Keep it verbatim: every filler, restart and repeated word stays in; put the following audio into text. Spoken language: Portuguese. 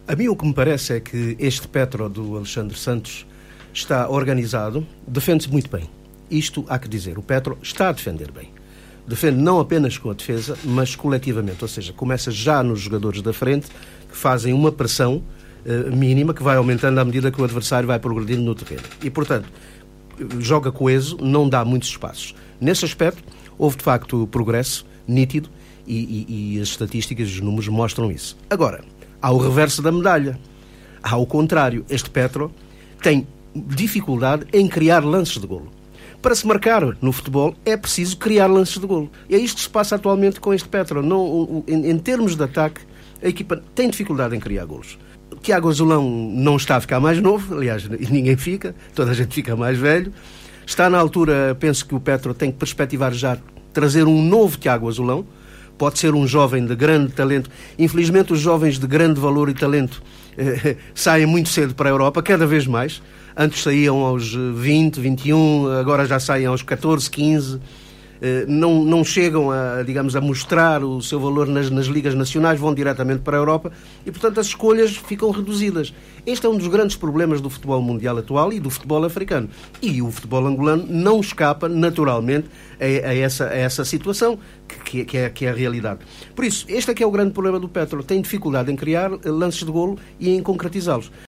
A mim o que me parece é que este Petro do Alexandre Santos está organizado, defende-se muito bem. Isto há que dizer, o Petro está a defender bem. Defende não apenas com a defesa, mas coletivamente, ou seja, começa já nos jogadores da frente, que fazem uma pressão uh, mínima, que vai aumentando à medida que o adversário vai progredindo no terreno. E, portanto, joga coeso, não dá muitos espaços. Nesse aspecto, houve de facto progresso nítido e, e, e as estatísticas e os números mostram isso. Agora, há o reverso da medalha. Há o contrário. Este Petro tem dificuldade em criar lances de golo. Para se marcar no futebol é preciso criar lances de golo. E é isto que se passa atualmente com este Petro. Não, em, em termos de ataque, a equipa tem dificuldade em criar golos. Tiago Azulão não está a ficar mais novo, aliás, ninguém fica, toda a gente fica mais velho. Está na altura, penso que o Petro tem que perspectivar já trazer um novo Tiago Azulão. Pode ser um jovem de grande talento. Infelizmente, os jovens de grande valor e talento eh, saem muito cedo para a Europa, cada vez mais. Antes saíam aos vinte, vinte e um, agora já saem aos catorze, quinze. Eh, não, não chegam a, digamos, a mostrar o seu valor nas, nas ligas nacionais, vão diretamente para a Europa e, portanto, as escolhas ficam reduzidas. Este é um dos grandes problemas do futebol mundial atual e do futebol africano. E o futebol angolano não escapa, naturalmente, a, a, essa, a essa situação, que, que, é, que é a realidade. Por isso, este é que é o grande problema do Petro. Tem dificuldade em criar lances de golo e em concretizá-los.